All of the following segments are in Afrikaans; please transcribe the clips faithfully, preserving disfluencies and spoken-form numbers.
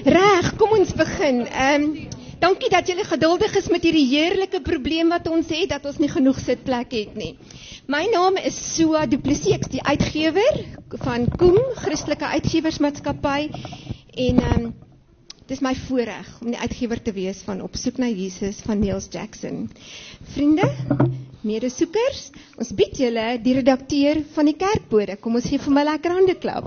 Reg, kom ons begin. Ehm um, dankie dat julle geduldig is met hierdie heerlike probleem wat ons het, dat ons nie genoeg sitplek het nie. My naam is Sua Du Plessis, ek is die uitgewer van Koem, Christelike Uitgewersmaatskappy, en ehm um, dit is my voorreg om die uitgewer te wees van Op soek na Jesus van Niels Jackson. Vriende, medesoekers, ons bied julle die redakteur van die kerkbode. Kom ons gee vir my lekker handeklap.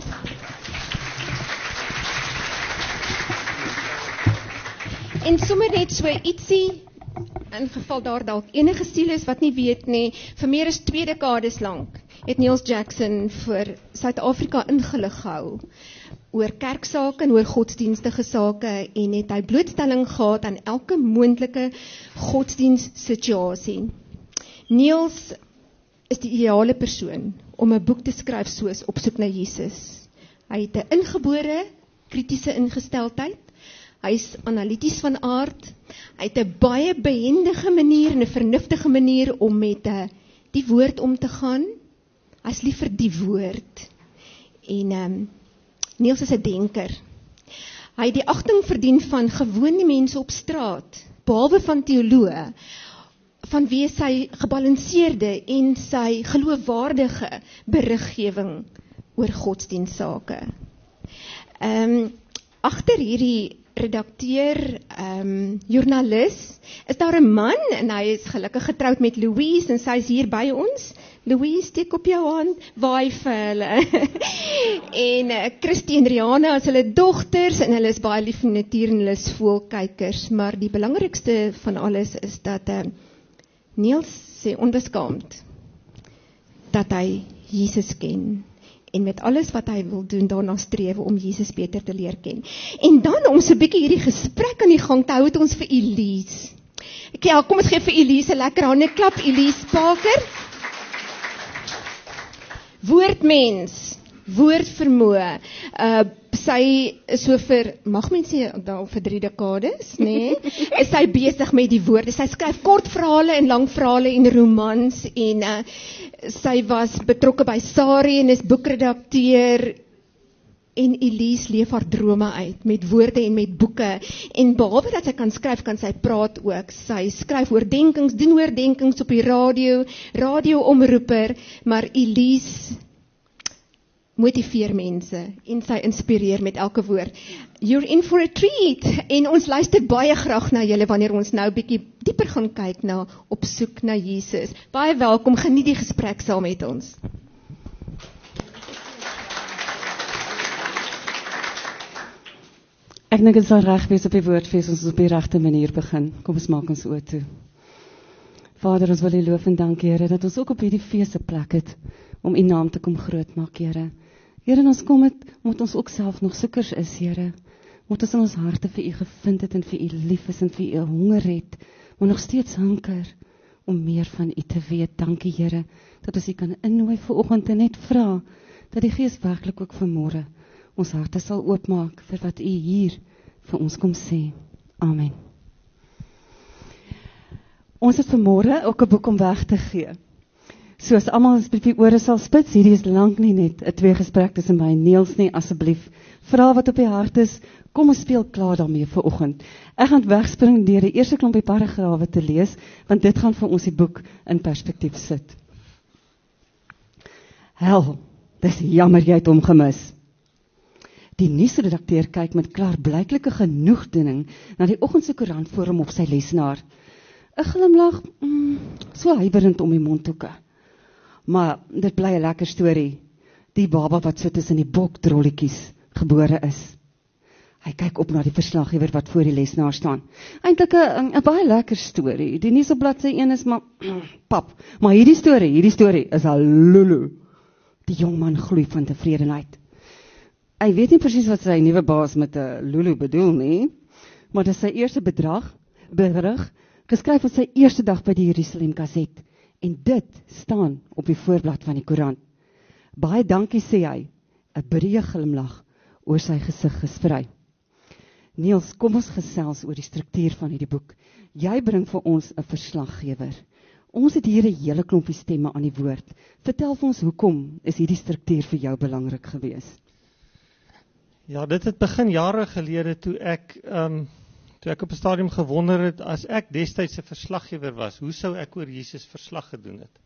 En sommer net so ietsie, in geval daar dalk enige siel is wat nie weet nie, vir meer as twee dekades lank het Niels Jackson vir Suid-Afrika ingelig gehou oor kerksake en oor godsdienstige sake, en het hy blootstelling gehad aan elke moontlike godsdienstsituasie. Niels is die ideale persoon om 'n boek te skryf soos Op soek na Jesus. Hy het 'n ingebore kritiese ingesteldheid. Hy is analities van aard. Hy het 'n baie behendige manier en 'n vernuftige manier om met uh, die woord om te gaan. Hy is lief vir die woord. En um, Niels is 'n denker. Hy het die agting verdien van gewone mense op straat, behalwe van teoloë, vanweë sy gebalanseerde en sy geloofwaardige beriggewing oor godsdienstsake. Ehm um, agter hierdie redakteur, um, joernalis, is daar 'n man, en hy is gelukkig getroud met Louise, en sy is hier by ons. Louise, steek op jou hand, waai vir hulle. en uh, Christie en Rihanna is hulle dogters, en hulle is baie lief vir natuur, en hulle is voelkykers, maar die belangrikste van alles is dat uh, Niels sê onbeskaamd, dat hy Jesus ken, en met alles wat hy wil doen, daarna streef om Jesus beter te leer ken. En dan, om so 'n bietjie hierdie gesprek aan die gang te hou, het ons vir Elise. Ja, kom ons gee vir Elise 'n lekker hande klap, Elise Parker. Woordmens, woordvermoë. Uh, sy is so vir, mag mens sê, nou vir drie dekades, nee, is sy besig met die woorde. Sy skryf kort verhale en lang verhale en romans, en uh, sy was betrokke by Sari en is boekredakteur, en Elise leef haar drome uit, met woorde en met boeke, en behalwe dat sy kan skryf, kan sy praat ook. Sy skryf oordenkings, doen oordenkings op die radio, radioomroeper, maar Elise motiveer mense, en sy inspireer met elke woord. You're in for a treat, en ons luister baie graag na julle, wanneer ons nou bietjie dieper gaan kyk na Op soek na Jesus. Baie welkom, geniet die gesprek saam met ons. Ek dink dit sal reg wees op die woordfees, ons op die regte manier begin. Kom ons maak ons oë toe. Vader, ons wil U loof en dank, Here, dat ons ook op hierdie fees 'n plek het, om U naam te kom groot maak, Here. Here, en ons kom het, omdat ons ook self nog soekers is, Here. Omdat ons in ons harte vir U gevind het, en vir U lief is, en vir U honger het, maar nog steeds hanker, om meer van U te weet. Dankie, Here, dat ons U kan innooi vanoggend en net vra, dat die Gees werklik ook vanmôre ons harte sal oopmaak, vir wat U hier vir ons kom sê. Amen. Ons het vanmôre ook 'n boek om weg te gee. So as almal as die ore sal spits, hierdie is lank nie net 'n twee gesprek tussen my en Niels nie, asseblief. Vra wat op die hart is, kom ons speel klaar daarmee vir oggend. Ek gaan wegspring deur die eerste klompie paragrawe te lees, want dit gaan vir ons die boek in perspektief sit. Hel, dis jammer jy het hom gemis. Die nuusredakteur kyk met klaarblyklike genoegdoening na die oggendse koerant voor hom op sy lesenaar. 'n Glimlag, mm, so huiwerend om die mondhoeke. Maar dit bly 'n lekker storie. Die baba wat so tussen die bokdrolletjies gebore is. Hy kyk op na die verslaggewer wat voor die lesenaar staan. Eintlik 'n 'n baie lekker storie. Die nuus op bladsy een is maar pap, maar hierdie storie, hierdie storie is 'n lulu. Die jong man gloei van tevredenheid. Hy weet nie presies wat sy nuwe baas met 'n lulu bedoel nie, maar dis sy eerste bedrag, berig, geskryf op sy eerste dag by die Jerusalem Gazette, en dit staan op die voorblad van die koerant. Baie dankie, sê hy, 'n breë glimlag oor sy gesig gesprei. Niels, kom ons gesels oor die struktuur van hierdie boek. Jy bring vir ons 'n verslaggewer. Ons het hier 'n hele klompie stemme aan die woord. Vertel vir ons, hoekom is hierdie struktuur vir jou belangrik geweest? Ja, dit het begin jare gelede toe ek um, toe ek op 'n stadium gewonder het, as ek destyds 'n verslaggewer was, hoe sou ek oor Jesus verslag gedoen het?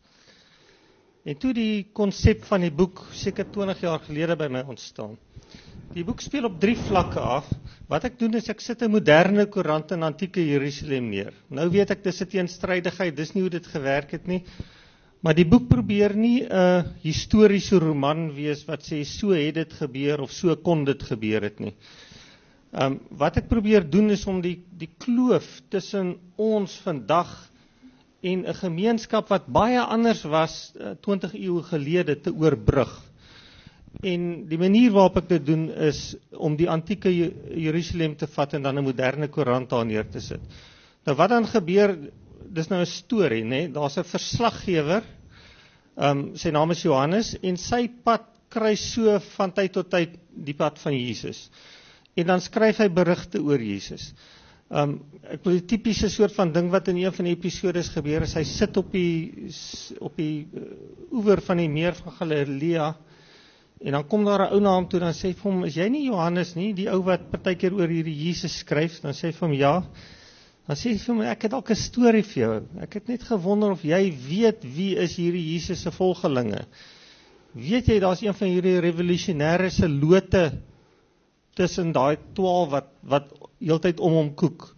En toe die konsep van die boek seker twintig jaar gelede by my ontstaan. Die boek speel op drie vlakke af. Wat ek doen is ek sit 'n moderne koerant in antieke Jerusalem neer. Nou weet ek dis 'n teenstrydigheid, dis nie hoe dit gewerk het nie. Maar die boek probeer nie 'n historiese roman wees wat sê so het dit gebeur of so kon dit gebeur het nie. Um, wat ek probeer doen is om die, die kloof tussen ons vandag en 'n gemeenskap wat baie anders was uh, twintig eeue gelede te oorbrug. En die manier waarop ek dit doen is om die antieke Jerusalem te vat en dan 'n moderne koerant daar neer te sit. Nou wat dan gebeur, dis nou 'n storie, né? Daar's 'n verslaggewer, um, sy naam is Johannes, en sy pad kruis so van tyd tot tyd die pad van Jesus. En dan skryf hy berigte oor Jesus. Um, ek wil die tipiese soort van ding wat in een van die episodes gebeur is, hy sit op die, op die uh, oewer van die meer van Galilea, en dan kom daar 'n ou na hom toe, dan sê hy vir hom, is jy nie Johannes nie, die ou wat partykeer oor hierdie Jesus skryf? Dan sê hy vir hom, ja. Dan sê hy vir hom, ek het dalk 'n storie vir jou. Ek het net gewonder of jy weet wie is hierdie Jesus se volgelinge. Weet jy, daar's een van hierdie revolusionêre se lote tussen daai twaalf wat wat heeltyd om hom koek.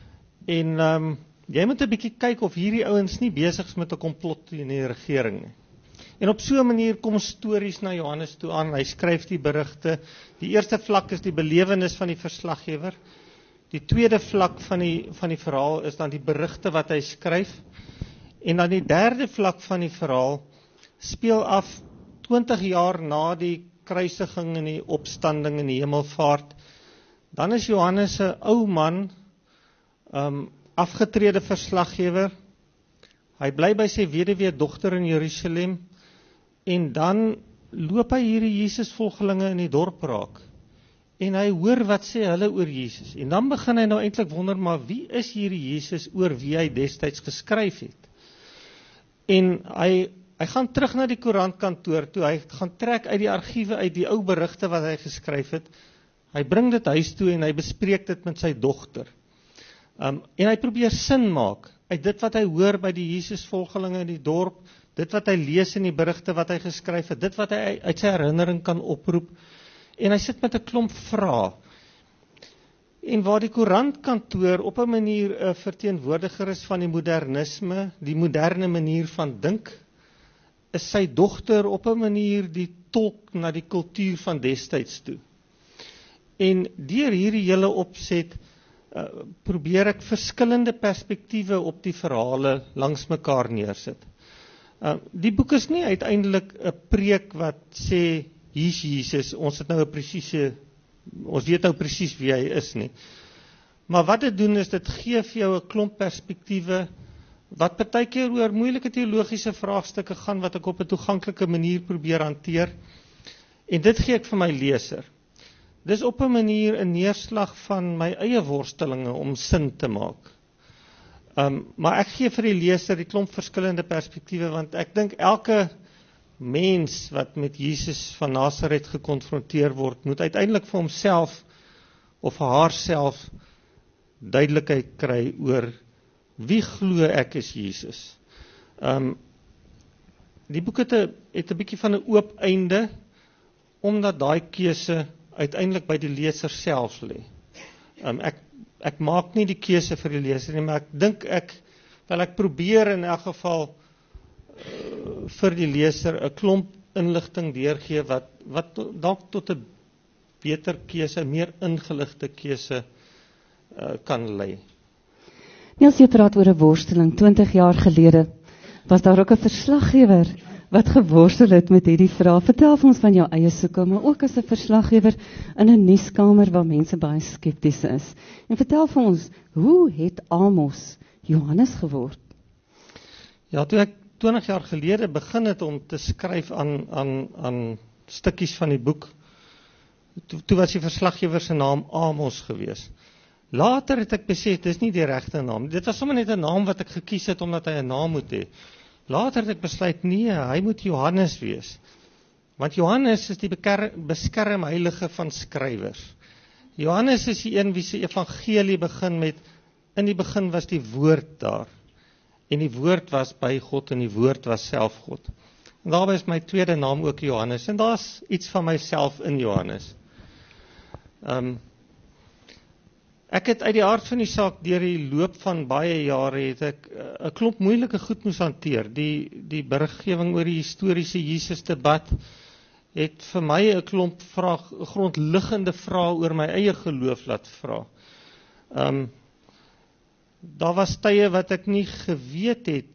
En um, jy moet 'n bietjie kyk of hierdie ouens nie besig is met 'n komplot teen die regering nie. En op so 'n manier kom stories na Johannes toe aan. Hy skryf die berigte. Die eerste vlak is die belewenis van die verslaggewer. Die tweede vlak van die van die verhaal is dan die berigte wat hy skryf. En dan die derde vlak van die verhaal speel af twintig jaar na die kruisiging en die opstanding en die hemelvaart. Dan is Johannes 'n ou man, um, afgetrede verslaggewer. Hy bly by sy weduwee dogter in Jerusalem. En dan loop hy hierdie Jesus-volgelinge in die dorp raak. En hy hoor wat sê hulle oor Jesus. En dan begin hy nou eintlik wonder, maar wie is hierdie Jesus oor wie hy destyds geskryf het? En hy, hy gaan terug na die koerantkantoor toe, hy gaan trek uit die argiewe uit die ou berigte wat hy geskryf het. Hy bring dit huis toe en hy bespreek dit met sy dogter. Um, en hy probeer sin maak uit dit wat hy hoor by die Jesus-volgelinge in die dorp, dit wat hy lees in die berigte wat hy geskryf het, dit wat hy uit sy herinnering kan oproep, en hy sit met 'n klomp vrae. En waar die koerantkantoor op 'n manier 'n verteenwoordiger is van die modernisme, die moderne manier van dink, is sy dogter op 'n manier die tolk na die kultuur van destyds toe. En deur hierdie hele opset uh, probeer ek verskillende perspektiewe op die verhale langs mekaar neersit. Uh, die boek is nie uiteindelik 'n preek wat sê, hier's Jesus, ons het nou 'n presiese, ons weet nou presies wie hy is nie. Maar wat dit doen is, dit gee vir jou 'n klomp perspektiewe, wat partykeer oor moeilike teologiese vraagstukke gaan, wat ek op 'n toeganklike manier probeer hanteer. En dit gee ek vir my leser. Dis op 'n manier 'n neerslag van my eie worstelinge om sin te maak. Um, maar ek gee vir die leser die klomp verskillende perspektiewe, want ek dink elke mens wat met Jesus van Nasaret gekonfronteer word, moet uiteindelik vir homself of vir haarself duidelikheid kry oor wie glo ek is Jesus. Um, die boek het 'n het 'n bietjie van 'n oop einde, omdat daai keuse uiteindelik by die leser self lê. Um, ek ek maak nie die keuse vir die leser nie, maar ek dink ek wel ek probeer in elk geval uh, vir die leser 'n klomp inligting deurgee wat wat dalk tot 'n beter keuse, 'n meer ingeligte keuse uh, kan lei. Niels, jy praat oor 'n worsteling. twintig jaar gelede was daar ook 'n verslaggewer wat geworstel het met hierdie vraag. Vertel vir ons van jou eie soeke, maar ook as 'n verslaggewer in 'n nuuskamer waar mense baie skepties is. En vertel vir ons, hoe het Amos Johannes geword? Ja, toe ek twintig jaar gelede begin het om te skryf aan aan aan stukkies van die boek, toe, toe was die verslaggewer se naam Amos gewees. Later het ek besef, dis nie die regte naam. Dit was sommer net 'n naam wat ek gekies het omdat hy 'n naam moet hê. Later het ek besluit, nee, hy moet Johannes wees. Want Johannes is die beskermheilige van skrywers. Johannes is die een wie se evangelie begin met, in die begin was die woord daar. En die woord was by God en die woord was self God. En daarby is my tweede naam ook Johannes. En daar's iets van myself in Johannes. Um, ek het uit die aard van die saak, deur die loop van baie jare, het ek 'n uh, klomp moeilike goed moes hanteer. Die, die beriggewing oor die historiese Jesus debat, het vir my 'n klomp vraag, grondliggende vrae oor my eie geloof laat vra. Um, daar was tye wat ek nie geweet het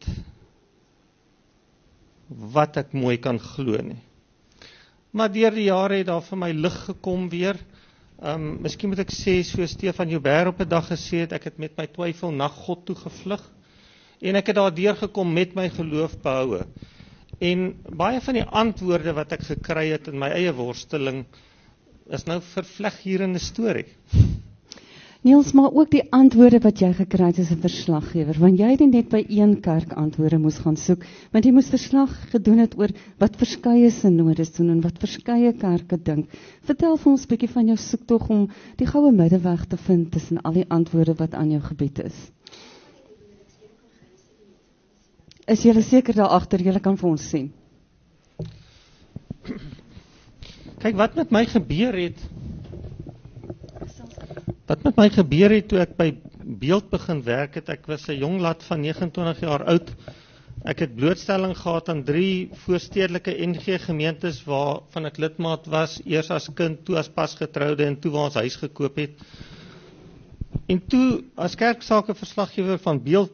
wat ek mooi kan glo nie. Maar deur die jare het daar vir my lig gekom weer. Um, miskien moet ek sê, so Stefan Joubert op 'n dag gesê het, ek het met my twyfel na God toe gevlug. En ek het daar deurgekom met my geloof behoue. En baie van die antwoorde wat ek gekry het in my eie worsteling, is nou vervleg hier in 'n storie. Niels, maar ook die antwoorde wat jy gekry het as 'n verslaggewer, want jy het net by een kerk antwoorde moes gaan soek, want jy moes verslag gedoen het oor wat verskeie synodes doen en wat verskeie kerke dink. Vertel vir ons 'n bietjie van jou soektog om die goue middeweg te vind tussen al die antwoorde wat aan jou gebied is. Is julle seker daar agter, julle kan vir ons sien? Kyk, wat met my gebeur het, wat met my gebeur het toe ek by Beeld begin werk het, ek was 'n jong lad van negenentwintig jaar oud, ek het blootstelling gehad aan drie voorstedelike N G gemeentes waarvan ek lidmaat was, eers as kind, toe as pasgetroude en toe waar ons huis gekoop het. En toe as kerksake verslaggewer van Beeld,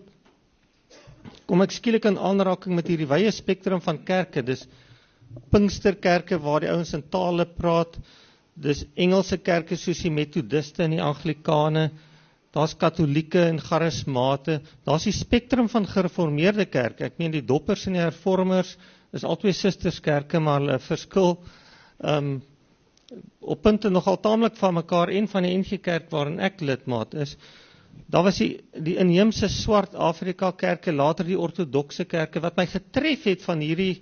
kom ek skielik in aanraking met hierdie wye spektrum van kerke. Dis Pinksterkerke waar die ouens in tale praat, dis Engelse kerke soos die Methodiste en die Anglikane, daar's Katolieke en Charismate, daar's die spektrum van gereformeerde kerke. Ek meen die Doppers en die Hervormers is albei susterskerke, maar hulle verskil um, op punte nogal taamlik van mekaar, en van die N G Kerk waarin ek lidmaat is. Daar was die, die inheemse swart Afrika kerke, later die ortodokse kerke. Wat my getref het van hierdie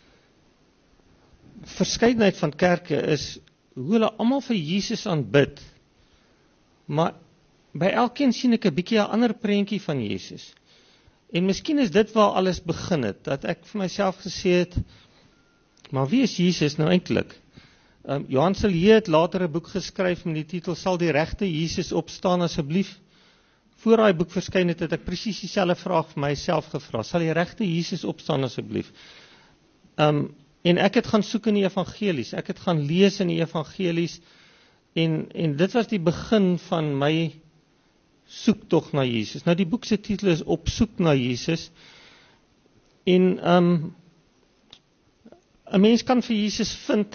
verskeidenheid van kerke is hoe hulle almal vir Jesus aanbid. Maar by elkeen sien ek 'n bietjie 'n ander prentjie van Jesus. En miskien is dit waar alles begin het, dat ek vir myself gesê het, maar wie is Jesus nou eintlik? Um, Johan Silje het later 'n boek geskryf met die titel Sal die regte Jesus opstaan asseblief? Voor daai boek verskyn het, het ek presies dieselfde vraag vir myself gevra. Sal die regte Jesus opstaan asseblief? Um, en ek het gaan soek in die evangelies. Ek het gaan lees in die evangelies. En, en dit was die begin van my soektog na Jesus. Nou die boek se titel is Op soek na Jesus. En um, 'n mens kan vir Jesus vind,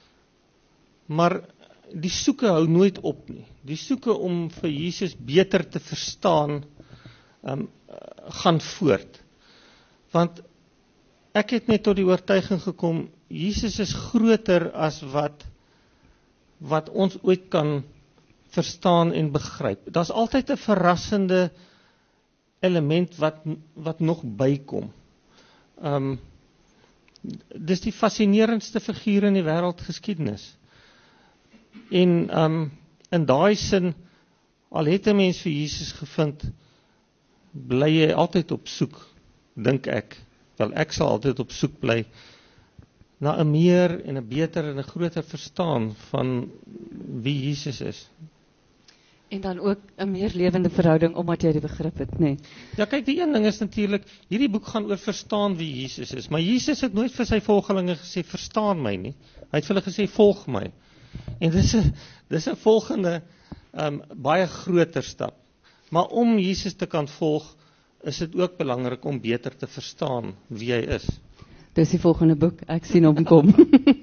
maar die soeke hou nooit op nie. Die soeke om vir Jesus beter te verstaan, um, gaan voort. Want ek het net tot die oortuiging gekom, Jesus is groter as wat, wat ons ooit kan verstaan en begryp. Daar's altyd 'n verrassende element wat, wat nog bykom. Um, dis die fascinerendste figuur in die wêreldgeskiedenis. En um, in daai sin, al het 'n mens vir Jesus gevind, bly jy altyd op soek, dink ek. Wel, ek sal altyd op soek bly na 'n meer en 'n beter en 'n groter verstaan van wie Jesus is. En dan ook 'n meer lewende verhouding, omdat jy die begrip het, nê? Nee. Ja, kyk, die een ding is natuurlik, hierdie boek gaan oor verstaan wie Jesus is. Maar Jesus het nooit vir sy volgelinge gesê, verstaan my nie. Hy het vir hulle gesê, volg my. En dis 'n dis 'n volgende um, baie groter stap. Maar om Jesus te kan volg, is dit ook belangrik om beter te verstaan wie hy is. Dis die volgende boek, ek sien hom kom.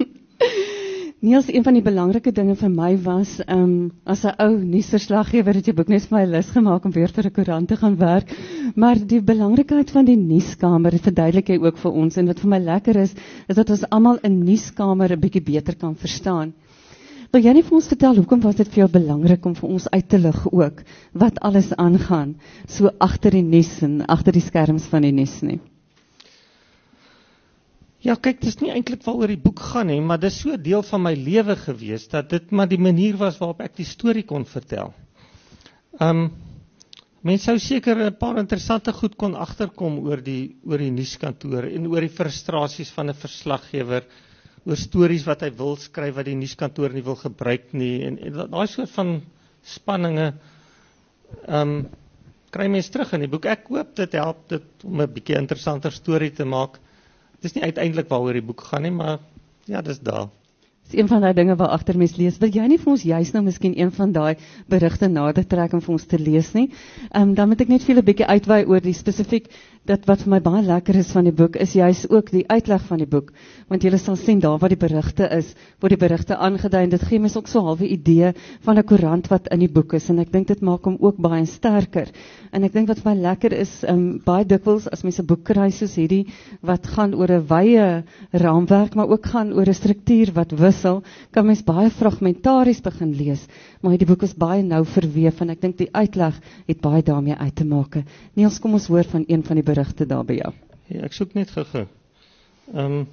Niels, een van die belangrike dinge vir my was, um, as 'n ou nuusverslaggewer het jy boek net vir my lus gemaak om weer vir 'n koerant te gaan werk, maar die belangrikheid van die nuuskamer verduidelik jy ook vir ons, en wat vir my lekker is, is dat ons almal 'n nuuskamer 'n bietjie beter kan verstaan. Wil jy nie vir ons vertel, hoekom was dit vir jou belangrik om vir ons uit te lig ook, wat alles aangaan, so agter die nuus en agter die skerms van die nuus nie? Ja, kyk, dit is nie eintlik waaroor die boek gaan nie, maar dit is so 'n deel van my lewe gewees, dat dit maar die manier was waarop ek die storie kon vertel. Um, Mense sou seker 'n paar interessante goed kon agterkom oor die, oor die nuuskantoor en oor die frustrasies van 'n verslaggewer, oor stories wat hy wil skryf, wat die nuuskantoor nie wil gebruik nie, en, en daai soort van spanninge, um, kry mens terug in die boek. Ek hoop dit help dit om 'n bietjie interessanter storie te maak. Dit is nie uiteindelik waaroor die boek gaan nie, maar ja, dis daar. Dis een van daai dinge waar agter mens lees. Wil jy nie vir ons juist nou miskien een van daai berigte nader trek om vir ons te lees nie? Ehm um, dan moet ek net veel 'n bietjie uitwy oor die spesifiek dat wat vir my baie lekker is van die boek is juist ook die uitleg van die boek, want jy sal sien daar waar die berigte is, word die berigte aangedui en dit gee mens ook so 'n halwe idee van 'n koerant wat in die boek is en ek dink dit maak hom ook baie sterker. En ek dink wat vir my lekker is, um, baie dikwels as mense 'n boek kry soos hierdie wat gaan oor 'n wye raamwerk, maar ook gaan oor 'n struktuur wat wissel, kan mens baie fragmentaries begin lees, maar die boek is baie nou verweef en ek dink die uitleg het baie daarmee uit te maak. Niels, kom ons hoor van een van die berigte daar by jou. Ja, ek soek net gou-gou. Ehm um,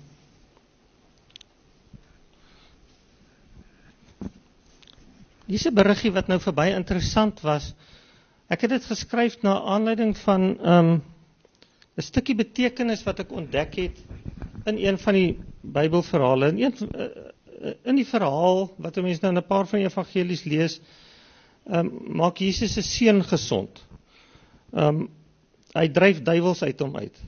Dis 'n beriggie wat nou vir baie interessant was. Ek het dit geskryf na aanleiding van ehm um, 'n stukkie betekenis wat ek ontdek het in een van die Bybelverhale. In een uh, in die verhaal wat mense nou in 'n paar van die evangelies lees, ehm um, maak Jesus se seun gesond. Ehm um, Hy dryf duiwels uit hom uit.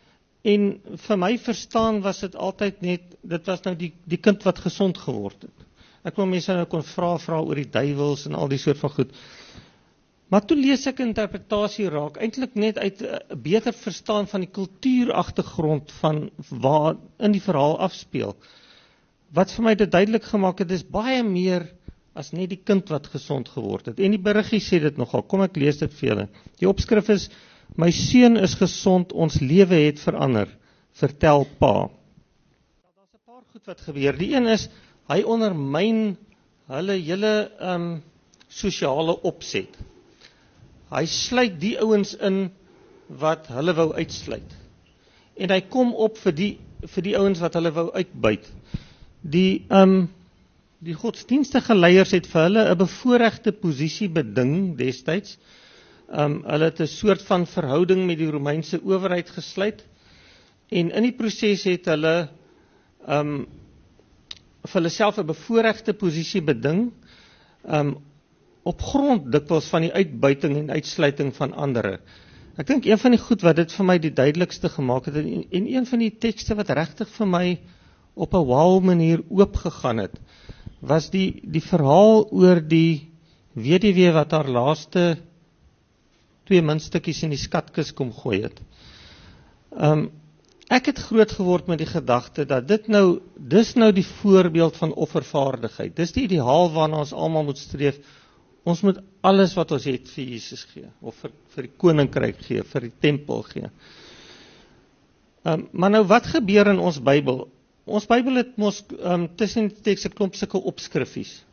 En vir my verstaan was dit altyd net, dit was nou die, die kind wat gesond geword het. Ek wil mense nou kon vra, vra oor die duiwels en al die soort van goed. Maar toe lees ek interpretasie raak, eintlik net uit 'n beter verstaan van die kultuuragtergrond van waar in die verhaal afspeel. Wat vir my dit duidelik gemaak het, is baie meer as net die kind wat gesond geword het. En die beriggie sê dit nogal, kom ek lees dit vir julle. Die opskrif is: My seun is gesond, ons lewe het verander, vertel pa. Daar's 'n paar goed wat gebeur. Die een is, hy ondermyn hulle hele um, sosiale opset. Hy sluit die ouens in wat hulle wou uitsluit. En hy kom op vir die, vir die ouens wat hulle wou uitbuit. Die, um, die godsdienstige leiers het vir hulle 'n bevoorregte posisie beding destyds. Um, hulle het 'n soort van verhouding met die Romeinse owerheid gesluit en in die proses het hulle um, vir hulle self 'n bevoorregte posisie beding um, op grond dikwels van die uitbuiting en uitsluiting van ander. Ek dink een van die goed wat dit vir my die duidelikste gemaak het en, en een van die tekste wat regtig vir my op 'n wow manier oopgegaan het, was die, die verhaal oor die weduwee wat haar laaste twee muntstukkies in die skatkis kom gooi het. Um, ek het groot geword met die gedagte dat dit nou, dis nou die voorbeeld van offervaardigheid. Dis die ideaal waarna ons almal moet streef. Ons moet alles wat ons het vir Jesus gee, of vir, vir die koninkryk gee, vir die tempel gee. Um, maar nou wat gebeur in ons Bybel? Ons Bybel het mos um, tussen die teks 'n klomp sulke opskriffies.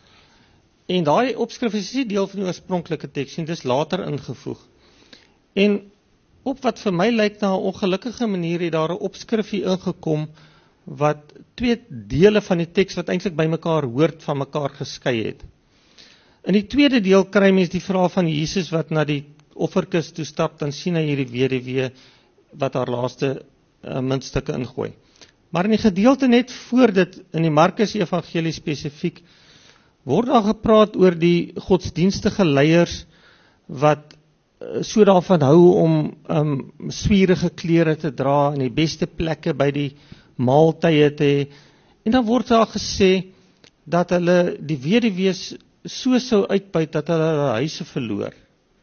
En daai opskrif is nie deel van die oorspronklike teks nie, dis later ingevoeg. En op wat vir my lyk na 'n ongelukkige manier het daar 'n opskrifie ingekom wat twee dele van die teks wat eintlik by mekaar hoort van mekaar geskei het. In die tweede deel kry mens die verhaal van Jesus wat na die offerkis toe stap, dan sien hy hierdie weduwee wat haar laaste uh, muntstukke ingooi. Maar in die gedeelte net voor dit, in die Markus Evangelie spesifiek, word daar gepraat oor die godsdienstige leiers wat uh, so daarvan hou om um, swierige klere te dra en die beste plekke by die maaltye te hê. En dan word daar gesê dat hulle die weduwees so sou uitbuit dat hulle hulle huise verloor.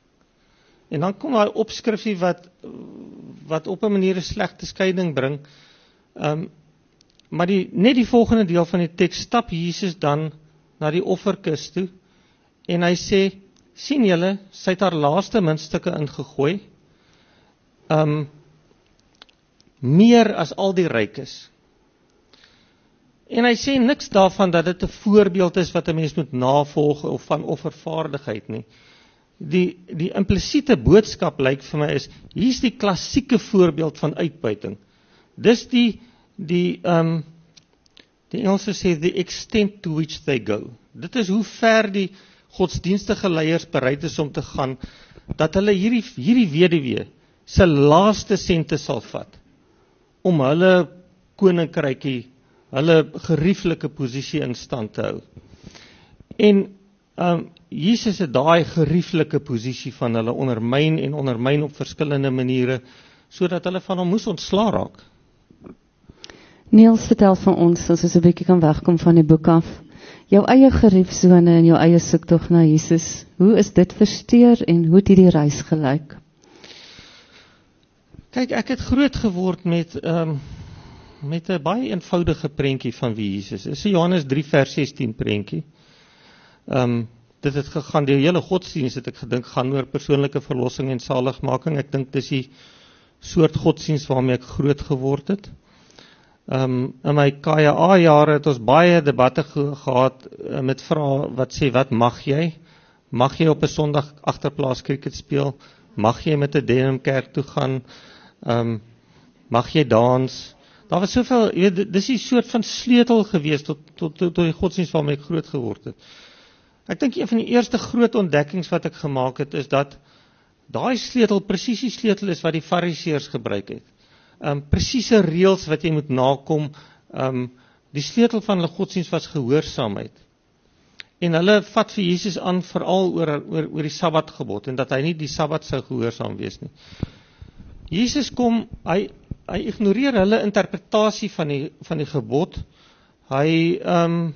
En dan kom daar 'n opskrifie wat wat op 'n manier 'n slegte skeiding bring. Um, maar die, net die volgende deel van die teks stap Jesus dan na die offerkis toe en hy sê, sien julle, sy het haar laaste muntstukke ingegooi, um, meer as al die rykes. En hy sê niks daarvan dat dit 'n voorbeeld is wat 'n mens moet navolg of van offervaardigheid nie. Die, die implisiete boodskap lyk vir my is, hier's die klassieke voorbeeld van uitbuiting. Dis die die um, die Engelse sê the extent to which they go. Dit is hoe ver die godsdienstige leiers bereid is om te gaan, dat hulle hierdie, hierdie weduwee se laaste sente sal vat, om hulle koninkrykie, hulle gerieflike posisie in stand te hou. En um, Jesus het daai gerieflike posisie van hulle ondermyn en ondermyn op verskillende maniere, sodat hulle van hom moes ontslaa raak. Niels, vertel van ons, as ons 'n bietjie kan wegkom van die boek af, jou eie geriefsone en jou eie soektog na Jesus, hoe is dit versteur en hoe het hierdie reis gelyk? Kyk, ek het groot geword met um, met 'n baie eenvoudige prentjie van wie Jesus is. Dis 'n Johannes drie vers sestien prentjie. Um, dit het gegaan, die hele godsdienst het ek gedink, gaan oor persoonlike verlossing en saligmaking. Ek dink dis die soort godsdienst waarmee ek groot geword het. Um, in my K J A-jare het ons baie debatte ge gehad uh, met vrae wat sê, wat mag jy? Mag jy op 'n Sondag agterplaas cricket speel? Mag jy met 'n denim kerk toe gaan? Um, mag jy dans? Daar was soveel, jy weet, dis 'n soort van sleutel gewees tot, tot, tot, tot die godsdienst waarmee ek groot geword het. Ek dink een van die eerste groot ontdekkings wat ek gemaak het, is dat daai sleutel presies die sleutel is wat die fariseërs gebruik het. Um, presiese reëls wat jy moet nakom, um, die sleutel van hulle godsdienst was gehoorsaamheid. En hulle vat vir Jesus aan veral oor, oor, oor die Sabbatgebod, en dat hy nie die Sabbat sou gehoorsaam wees nie. Jesus kom, hy, hy ignoreer hulle interpretasie van die, van die gebod. Hy, um,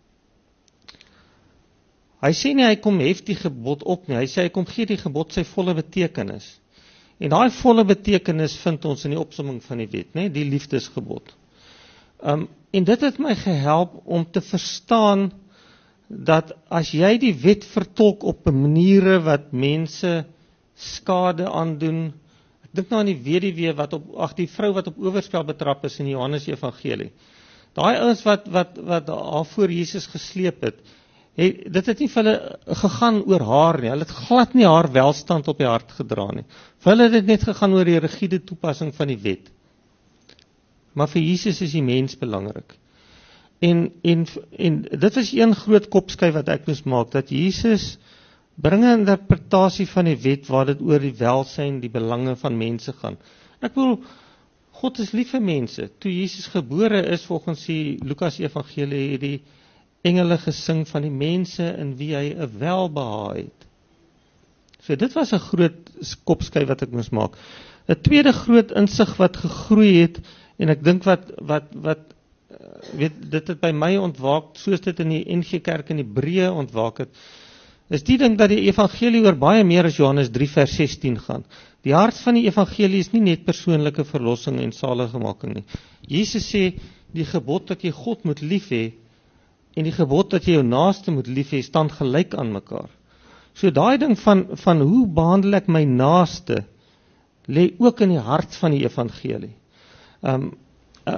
hy sê nie, hy kom hef die gebod op nie, hy sê, hy kom gee die gebod sy volle betekenis. En daai volle betekenis vind ons in die opsomming van die wet, nee, die liefdesgebod. Um, en dit het my gehelp om te verstaan dat as jy die wet vertolk op 'n maniere wat mense skade aandoen, ek dink nou aan die weduwee wat op, ag die vrou wat op oorspel betrap is in die Johannes Evangelie. Daai ouens wat wat wat haar voor Jesus gesleep het, He, dit het nie vir hulle gegaan oor haar nie, hulle het glad nie haar welstand op die hart gedra nie. Vir hulle het dit net gegaan oor die rigiede toepassing van die wet. Maar vir Jesus is die mens belangrik. En, en, en dit is een groot kopskuif wat ek moes maak, dat Jesus bring 'n interpretasie van die wet waar dit oor die welsyn, die belange van mense gaan. Ek bedoel, God is lief vir mense. Toe Jesus gebore is, volgens die Lukas Evangelie, het die engele gesing van die mense in wie hy 'n welbehae het. So dit was 'n groot kopskuif wat ek moes maak. 'n Tweede groot insig wat gegroei het, en ek dink wat wat wat weet dit het by my ontwaak, soos dit in die N G Kerk in Hebreë ontwaak het, is die ding dat die evangelie oor baie meer as Johannes drie vers sestien gaan. Die hart van die evangelie is nie net persoonlike verlossing en saligmaking nie. Jesus sê die gebod dat jy God moet lief hê en die gebod dat jy jou naaste moet lief hê, staan gelyk aan mekaar. So daai ding van, van hoe behandel ek my naaste, lê ook in die hart van die evangelie. Um, uh,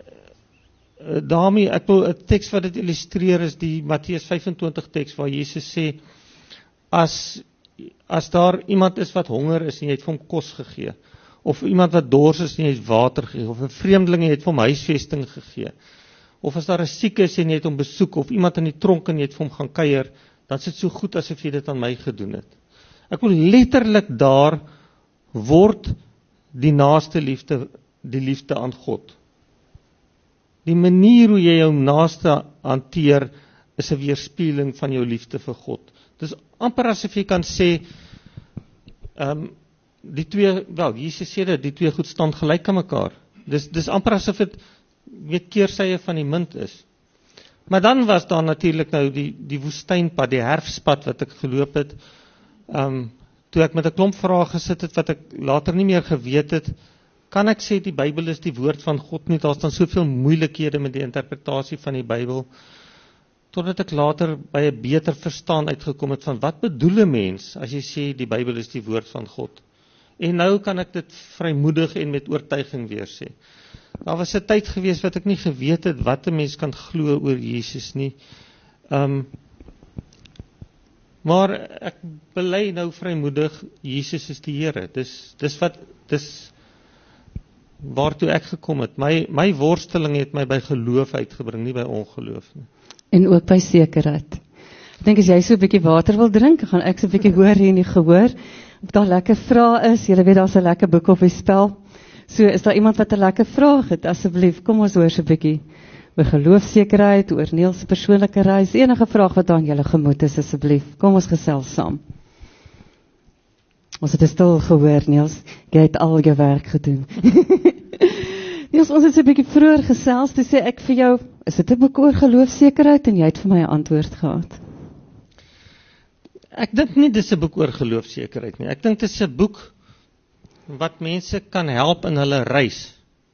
uh, daarmee, ek wil 'n teks wat dit illustreer is die Matteus vyf en twintig teks waar Jesus sê, as, as daar iemand is wat honger is en jy het vir hom kos gegee, of iemand wat dors is en jy het water gegee, of 'n vreemdeling en jy het vir hom huisvesting gegee, of as daar 'n siek is en jy het hom besoek, of iemand in die tronk en jy het vir hom gaan kuier, dan is dit so goed asof jy dit aan my gedoen het. Ek wil letterlik daar word die naaste liefde, die liefde aan God. Die manier hoe jy jou naaste hanteer, is 'n weerspieëling van jou liefde vir God. Dis amper asof jy kan sê, um, die twee, wel, Jesus sê dit, die twee goed staan gelyk aan mekaar. Dis, dis amper asof dit weet keersye van die munt is. Maar dan was daar natuurlik nou die, die woestynpad, die herfspad wat ek geloop het, um, toe ek met 'n klomp vrae gesit het, wat ek later nie meer geweet het, kan ek sê die Bybel is die woord van God nie, daar staan soveel moeilikhede met die interpretasie van die Bybel, totdat ek later by 'n beter verstaan uitgekom het van wat bedoel 'n mens as jy sê die Bybel is die woord van God. En nou kan ek dit vrymoedig en met oortuiging weer sê. Daar was 'n tyd gewees wat ek nie geweet het wat 'n mens kan glo oor Jesus nie. Um, maar ek bely nou vrymoedig, Jesus is die Here. Dis dis wat dis waartoe ek gekom het. My, my worsteling het my by geloof uitgebring, nie by ongeloof nie. En ook by sekerheid. Ek dink as jy so 'n bietjie water wil drink, gaan ek so 'n bietjie hoor hier in die gehoor. Of daar lekker vrae is, julle weet daar's 'n lekker boek op die spel. So is daar iemand wat 'n lekker vraag het, asseblief, kom ons hoor so 'n bietjie oor geloofsekerheid, oor Niels se persoonlike reis, enige vraag wat aan julle gemoed is, asseblief. Kom ons gesels saam. Ons het 'n stil gehoor, Niels. Jy het al jou werk gedoen. Niels, ons het so 'n bietjie vroeër gesels, toe sê ek vir jou, is dit 'n boek oor geloofsekerheid en jy het vir my 'n antwoord gehad. Ek dink nie dis 'n boek oor geloofsekerheid nie. Ek dink dit is 'n boek wat mense kan help in hulle reis.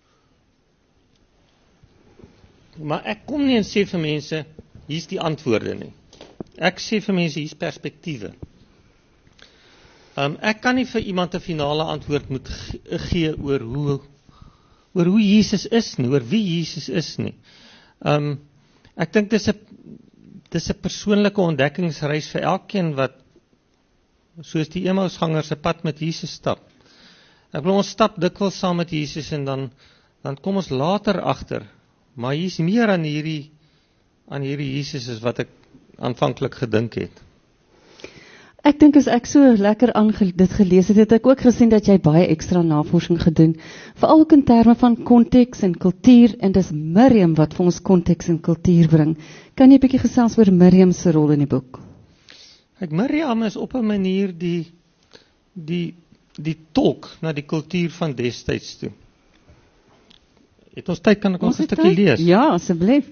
Maar ek kom nie en sê vir mense, hier's die antwoorde nie. Ek sê vir mense, hier's perspektiewe. Um, ek kan nie vir iemand 'n finale antwoord moet gee oor hoe, oor hoe Jesus is nie, oor wie Jesus is nie. Um, ek dink dis 'n dis 'n persoonlike ontdekkingsreis vir elkeen wat, soos die Emmausganger se pad met Jesus stap. Ek wil ons stap dikwels saam met Jesus en dan, dan kom ons later agter, maar hier's meer aan hierdie, aan hierdie Jesus as wat ek aanvanklik gedink het. Ek dink as ek so lekker aan dit gelees het, het ek ook gesien dat jy baie ekstra navorsing gedoen, veral ook in terme van konteks en kultuur, en dis Miriam wat vir ons konteks en kultuur bring. Kan jy 'n bietjie gesels oor Miriam se rol in die boek? Ek Miriam is op 'n manier die die die tolk na die kultuur van destyds toe. Het ons tyd, kan ek ons 'n stukkie lees? Ja, asseblief.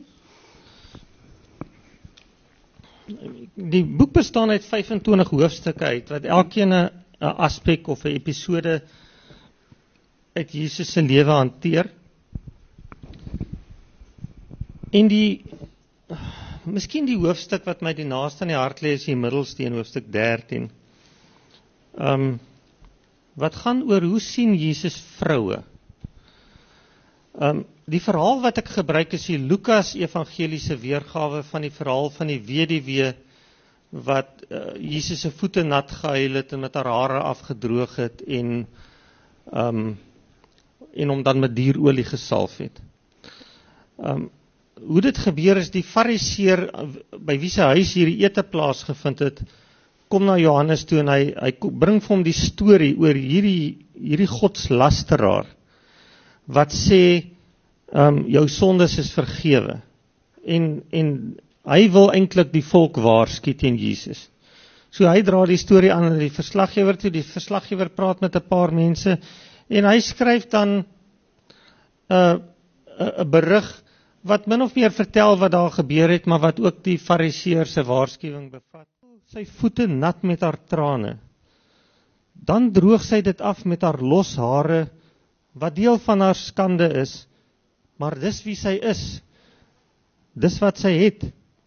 Die boek bestaan uit vyf-en-twintig hoofstukke uit, wat elkeen 'n aspek of 'n episode uit Jesus se lewe hanteer. En die, miskien die hoofstuk wat my die naaste aan die hart lê, is die middelste een, hoofstuk dertien. Um, wat gaan oor hoe sien Jesus vroue? Um, die verhaal wat ek gebruik is die Lukas evangeliese weergawe van die verhaal van die weduwee wat uh, Jesus se voete nat gehuil het en met haar hare afgedroog het en um, en hom dan met dierolie gesalf het. Um, hoe dit gebeur is, die fariseer by wie se huis hierdie ete plaasgevind het, kom na Johannes toe en hy, hy bring vir hom die storie oor hierdie, hierdie godslasteraar, wat sê, um, jou sondes is vergewe. En, en hy wil eintlik die volk waarsku teen Jesus. So hy dra die storie aan die verslaggewer toe, die verslaggewer praat met 'n paar mense, en hy skryf dan 'n uh, 'n uh, berig, wat min of meer vertel wat daar gebeur het, maar wat ook die fariseer se waarskuwing bevat. Sy voete nat met haar trane. Dan droog sy dit af met haar los hare, wat deel van haar skande is, maar dis wie sy is. Dis wat sy het.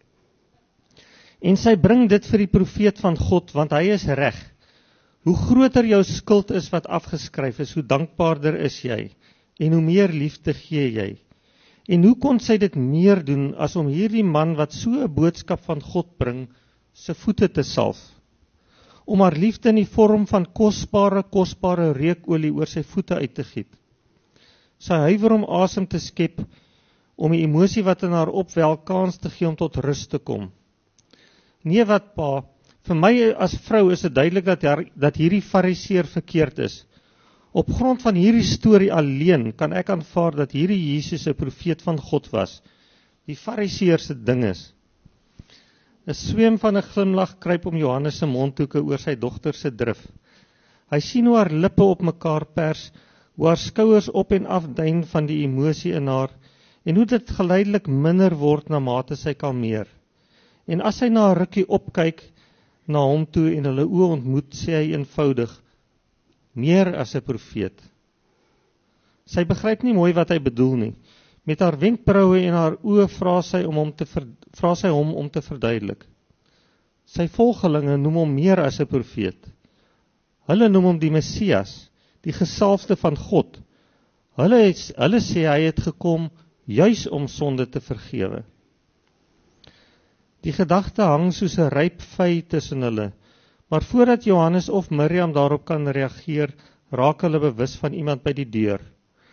En sy bring dit vir die profeet van God, want hy is reg. Hoe groter jou skuld is wat afgeskryf is, hoe dankbaarder is jy, en hoe meer liefde gee jy. En hoe kon sy dit meer doen, as om hierdie man, wat so 'n boodskap van God bring, sy voete te salf, om haar liefde in die vorm van kosbare, kosbare reukolie oor sy voete uit te giet. Sy huiwer om asem te skep, om die emosie wat in haar opwel kans te gee om tot rus te kom. Nee wat pa, vir my as vrou is dit duidelik dat, haar, dat hierdie fariseer verkeerd is. Op grond van hierdie storie alleen kan ek aanvaar dat hierdie Jesus 'n profeet van God was. Die fariseer se ding is. 'n Sweem van 'n glimlag kruip om Johannes se mondhoeke oor sy dogter se drif. Hy sien hoe haar lippe op mekaar pers, hoe haar skouers op en af duin van die emosie in haar, en hoe dit geleidelik minder word na mate sy kalmeer. En as hy na 'n rukkie opkyk na hom toe en hulle oë ontmoet, sê hy eenvoudig, meer as 'n profeet. Sy begryp nie mooi wat hy bedoel nie. Met haar wenkbroue en haar oë vra sy om hom te ver, vra sy hom om te verduidelik. Sy volgelinge noem hom meer as 'n profeet. Hulle noem hom die Messias, die gesalfde van God. Hulle, het, hulle sê hy het gekom juis om sonde te vergewe. Die gedagte hang soos 'n ryp vy tussen hulle, maar voordat Johannes of Miriam daarop kan reageer, raak hulle bewus van iemand by die deur.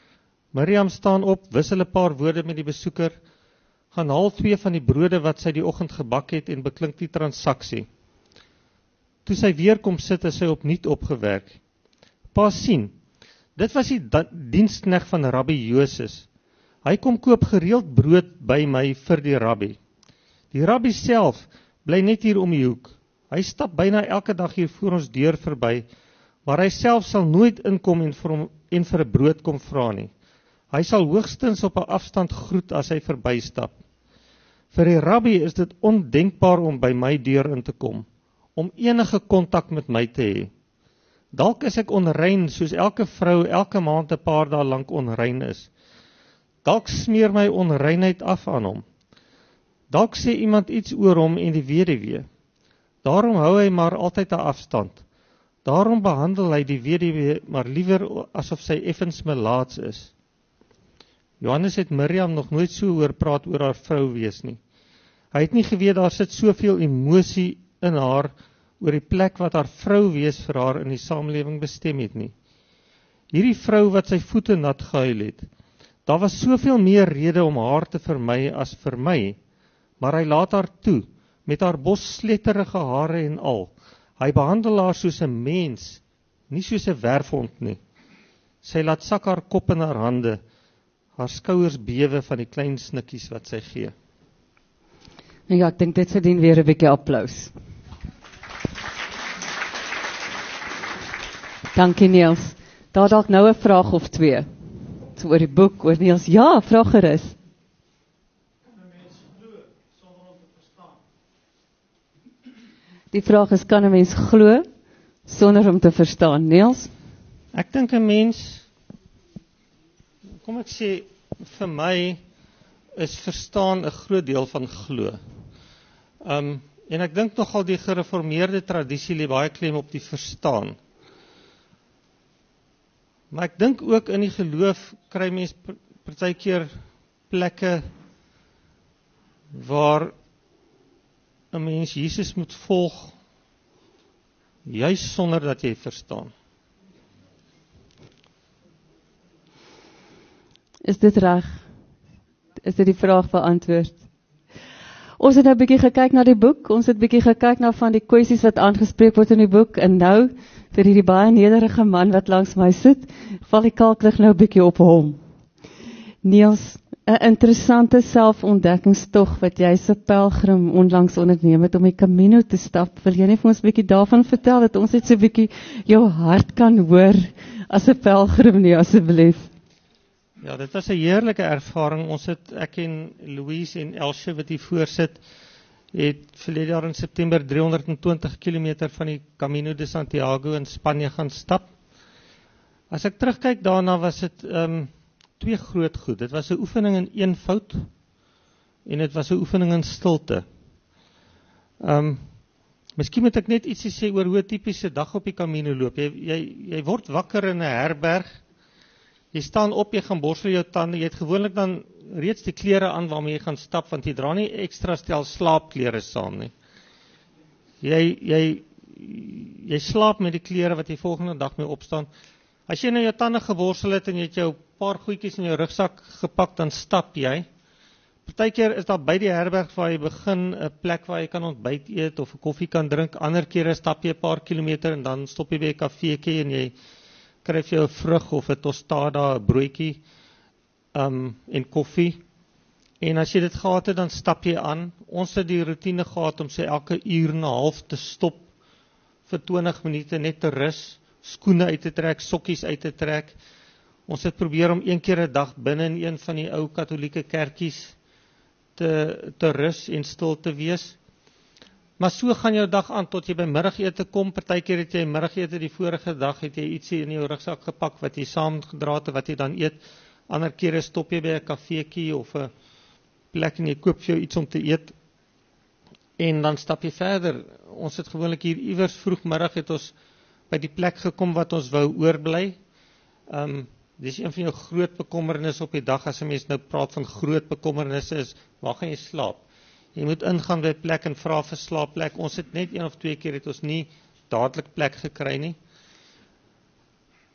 Miriam staan op, wissel 'n paar woorde met die besoeker, gaan haal twee van die brode wat sy die oggend gebak het en beklink die transaksie. Toe sy weer kom sit, is sy opnuut opgewerk. Pa sien, dit was die diensknegt van Rabbi Joses. Hy kom koop gereeld brood by my vir die rabbi. Die rabbi self bly net hier om die hoek. Hy stap byna elke dag hier voor ons deur verby, maar hy self sal nooit inkom en vir hom en vir 'n brood kom vra nie. Hy sal hoogstens op 'n afstand groet as hy verbystap. Vir die rabbi is dit ondenkbaar om by my deur in te kom, om enige kontak met my te hê. Dalk is ek onrein soos elke vrou elke maand 'n paar dae lank onrein is. Dalk smeer my onreinheid af aan hom. Dalk sê iemand iets oor hom en die weduwee. Daarom hou hy maar altyd 'n afstand. Daarom behandel hy die weduwee maar liewer asof sy effens melaats is. Johannes het Miriam nog nooit so hoor praat oor haar vrou wees nie. Hy het nie geweet daar sit soveel emosie in haar oor die plek wat haar vrou wees vir haar in die samelewing bestem het nie. Hierdie vrou wat sy voete nat gehuil het. Daar was soveel meer rede om haar te vermy as vir my, maar hy laat haar toe, met haar bossletterige hare en al. Hy behandel haar soos 'n mens, nie soos 'n werfhond nie. Sy laat sak haar kop in haar hande, haar skouers bewe van die klein snikkies wat sy gee. Nou ja, ek dink dit verdien weer 'n bietjie applous. Dankie Niels. Daar dalk nou 'n vraag of twee. So oor die boek, oor Niels. Ja, vra gerus. Die vraag is, kan 'n mens glo sonder om te verstaan? Niels? Ek dink 'n mens, kom ek sê, vir my is verstaan 'n groot deel van glo. Um, en ek dink nogal die gereformeerde tradisie lê baie klem op die verstaan. Maar ek dink ook in die geloof kry mens partykeer plekke waar 'n mens Jesus moet volg, juis sonder dat jy verstaan. Is dit reg? Is dit die vraag beantwoord? Ons het nou 'n bietjie gekyk na die boek, ons het bietjie gekyk na van die kwessies wat aangespreek word in die boek, en nou, vir hierdie baie nederige man wat langs my sit, val die kalklig nou 'n bietjie op hom. Niels, 'n interessante selfontdekkingstog wat jy se pelgrim onlangs onderneem het om die Camino te stap. Wil jy net vir ons 'n bietjie daarvan vertel, dat ons net so 'n bietjie jou hart kan hoor as 'n pelgrim nie, asseblief? Ja, dit was 'n heerlike ervaring. Ons het, ek en Louise en Elsje wat hier voor sit, het verlede jaar in September driehonderd en twintig kilometer van die Camino de Santiago in Spanje gaan stap. As ek terugkyk daarna, was dit um, twee groot goed. Dit was 'n oefening in eenvoud en dit was 'n oefening in stilte. Um, miskien moet ek net ietsie sê oor hoe 'n tipiese dag op die Camino loop. Jy, jy, jy word wakker in 'n herberg. Jy staan op, jy gaan borsel jou tande, jy het gewoonlik dan reeds die klere aan waarmee jy gaan stap, want jy dra nie ekstra stel slaapklere saam nie. Jy, jy, jy slaap met die klere wat jy volgende dag mee opstaan. As jy nou jou tande geborsel het en jy het jou paar goedjies in jou rugsak gepak, dan stap jy. Partykeer is daar by die herberg waar jy begin 'n plek waar jy kan ontbyt eet of 'n koffie kan drink. Ander kere stap jy 'n paar kilometer en dan stop jy by 'n kafeetjie en jy kry jy 'n vrug of 'n tostada, 'n broodjie um, en koffie. En as jy dit gehad het, dan stap jy aan. Ons het die routine gehad om sê elke uur en 'n half te stop vir twintig minute net te rus, skoene uit te trek, sokkies uit te trek. Ons het probeer om een keer 'n dag binne in een van die ou katolieke kerkies te, te rus en stil te wees. Maar so gaan jou dag aan tot jy by middagete kom. Partykeer het jy middagete die vorige dag, het jy ietsie in jou rugsak gepak wat jy saamgedra het, wat jy dan eet. Ander kere stop jy by 'n kafeetjie of 'n plek en jy koop vir jou iets om te eet. En dan stap jy verder. Ons het gewoonlik hier iewers vroegmiddag het ons by die plek gekom wat ons wou oorbly. Um, dis een van jou groot bekommernisse op die dag, as 'n mens nou praat van groot bekommernisse, is, waar gaan jy slaap? Jy moet ingaan by 'n plek en vra vir slaapplek. Ons het net een of twee keer het ons nie dadelik plek gekry nie.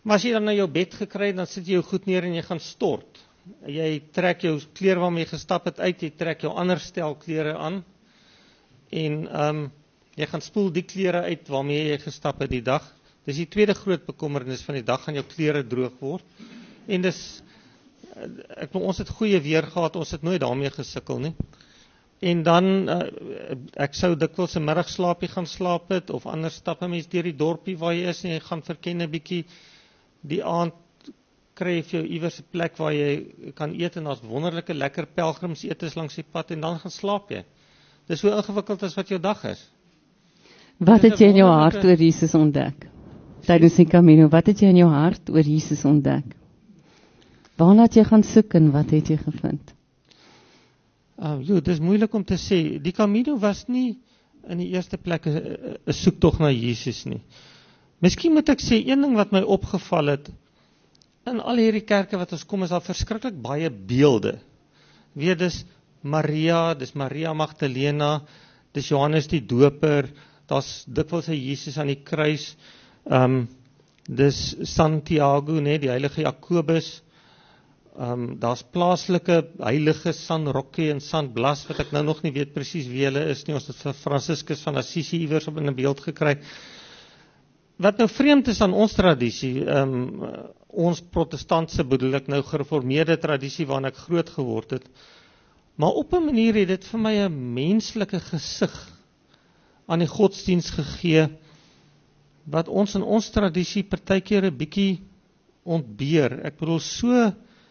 Maar as jy dan na jou bed gekry het, dan sit jy jou goed neer en jy gaan stort. Jy trek jou klere waarmee jy gestap het uit, jy trek jou ander stel klere aan, en um, jy gaan spoel die klere uit waarmee jy gestap het die dag. Dis die tweede groot bekommernis van die dag, gaan jou klere droog word. En dis, ek bedoel, ons het goeie weer gehad, ons het nooit daarmee gesukkel nie. En dan, uh, ek sou dikwels 'n middagslaapie gaan slaap het, of anders stap 'n mens deur die dorpie waar jy is, en jy gaan verken 'n bietjie, die aand kry jy vir jou iewers 'n plek waar jy kan eet, en daar's wonderlike lekker pelgrimsetes langs die pad, en dan gaan slaap jy. Dis so ingewikkeld as wat jou dag is. Wat het jy in jou hart oor Jesus ontdek? Tydens die Camino, wat het jy in jou hart oor Jesus ontdek? Waarna het jy gaan soek en wat het jy gevind? Uh, jo, dit is moeilik om te sê. Die Camino was nie in die eerste plek 'n soektog na Jesus nie. Miskien moet ek sê, een ding wat my opgeval het, in al hierdie kerke wat ons kom, is daar verskriklik baie beelde. Weet, dis Maria, dis Maria Magdalena, dis Johannes die Doper, daar's dikwels 'n Jesus aan die kruis, um, dis Santiago, nee, die heilige Jakobus, um, daar's plaaslike heilige San Roque en San Blas, wat ek nou nog nie weet presies wie hulle is nie, ons het vir Franciscus van Assisi iewers op in 'n beeld gekry. Wat nou vreemd is aan ons tradisie, um, ons protestantse bedoel ek nou gereformeerde tradisie waarin ek groot geword het, maar op 'n manier het dit vir my 'n menslike gesig aan die godsdiens gegee, wat ons in ons tradisie partykeer 'n bietjie ontbeer. Ek bedoel, so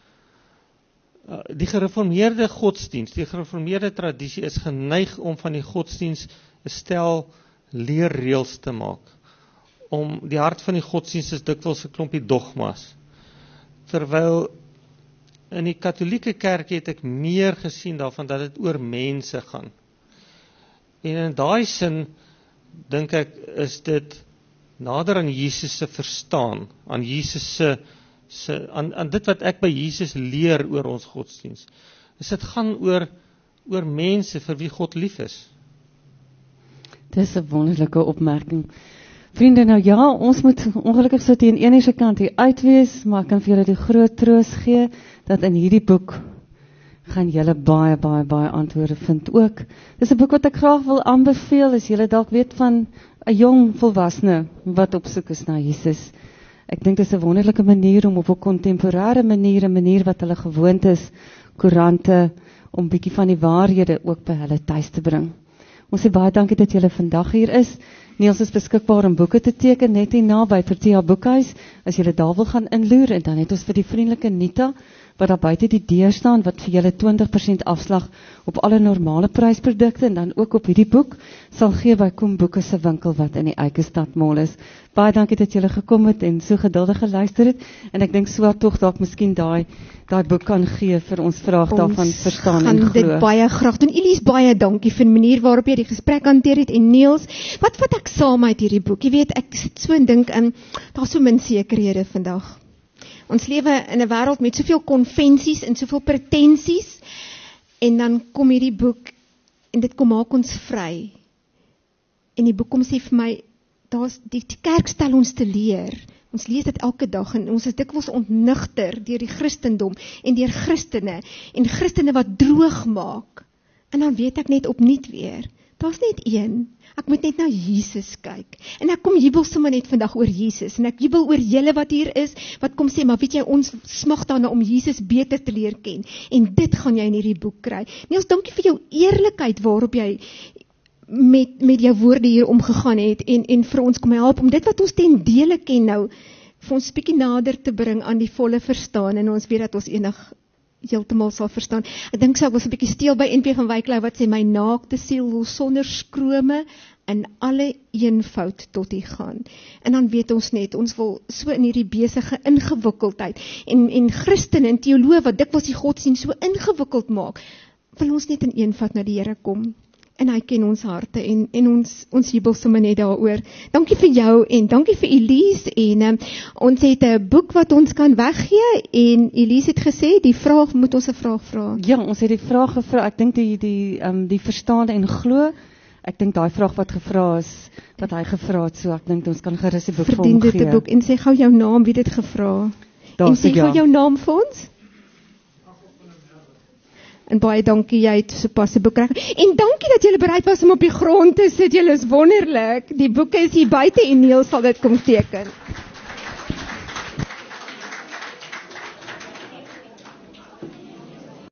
die gereformeerde godsdiens, die gereformeerde tradisie is geneig om van die godsdiens 'n stel leerreëls te maak. Om die hart van die godsdiens is dikwels 'n klompie dogmas. Terwyl in die Katolieke kerk het ek meer gesien daarvan dat dit oor mense gaan. En in daai sin dink ek is dit nader aan Jesus se verstaan, aan Jesus se se aan, aan dit wat ek by Jesus leer oor ons godsdiens. Is dit gaan oor oor mense vir wie God lief is. Dis 'n wonderlike opmerking. Vriende, nou ja, ons moet ongelukkig so teen een se kant hier uitwees, maar ek kan vir julle die groot troos gee, dat in hierdie boek gaan julle baie, baie, baie antwoorde vind ook. Dis 'n boek wat ek graag wil aanbeveel, as julle dalk weet van 'n jong volwassene wat op soek is na Jesus. Ek dink dis 'n wonderlike manier om op 'n kontemporêre manier, 'n manier wat hulle gewoond is, koerante, om bietjie van die waarhede ook by hulle tuis te bring. Ons sê baie dankie dat julle vandag hier is. Niels is beskikbaar om boeke te teken net hier naby Protea Boekhuis, as julle daar wil gaan inloer, en dan het ons vir die vriendelike Nita, wat daar buite die deur staan, wat vir julle twintig persent afslag op alle normale prysprodukte, en dan ook op hierdie boek, sal gee by Kom Boeke se winkel, wat in die Eikestad Mall is. Baie dankie dat julle gekom het, en so geduldig geluister het, en ek dink so tog dalk miskien daai daai boek kan gee vir ons vraag ons daarvan verstaan en glo. Ons gaan dit baie graag doen. Elise, baie dankie vir die manier waarop jy die gesprek hanteer het, en Niels, wat vat ek saam uit hierdie boek? Jy weet, ek sit so en dink, um, daar's so min sekerhede vandag. Ons lewe in 'n wêreld met soveel konvensies en soveel pretensies, en dan kom hierdie boek, en dit kom maak ons vry. En die boek kom sê vir my, daar's die, die kerk stel ons te leer. Ons lees dit elke dag, en ons is dikwels ontnigter deur die Christendom, en deur Christene, en Christene wat droog maak. En dan weet ek net opnuut weer, daar's net een. Ek moet net na Jesus kyk. En ek kom jubel sommer net vandag oor Jesus. En ek jubel oor julle wat hier is, wat kom sê, maar weet jy, ons smag daarna om Jesus beter te leer ken. En dit gaan jy in hierdie boek kry. Niels, dankie vir jou eerlikheid waarop jy met, met jou woorde hier omgegaan het, en, en vir ons kom help om dit wat ons ten dele ken nou, vir ons bietjie nader te bring aan die volle verstaan, en ons weet dat ons enig heeltemal sal verstaan. Ek dink so ek was 'n bietjie steel by N P van Wyklou wat sê, my naakte siel wil sonder skrome in alle eenvoud tot U gaan. En dan weet ons net, ons wil so in hierdie besige ingewikkeldheid, en, en Christene en teoloë wat dikwels die godsdienst so ingewikkeld maak, wil ons net in eenvoud na die Here kom. En hy ken ons harte, en, en ons, ons jubel sommer net daaroor. Dankie vir jou, en dankie vir Elise, en um, ons het 'n boek wat ons kan weggee, en Elise het gesê, die vraag, moet ons 'n vraag vra? Ja, ons het die vraag gevra, ek dink die, die, um, die verstaan en glo, ek dink daai vraag wat gevra is, wat hy gevra het, so ek dink ons kan gerus 'n boek vir Verdien hom dit gee. 'n boek en sê gou jou naam, wie dit gevra. Daar En sê sê ja. gou jou naam vir ons. En baie dankie, jy het sopas 'n boek reg. En dankie dat jy bereid was om op die grond te sit. Jy is wonderlik. Die boeke is hier buite en Neil sal dit kom teken.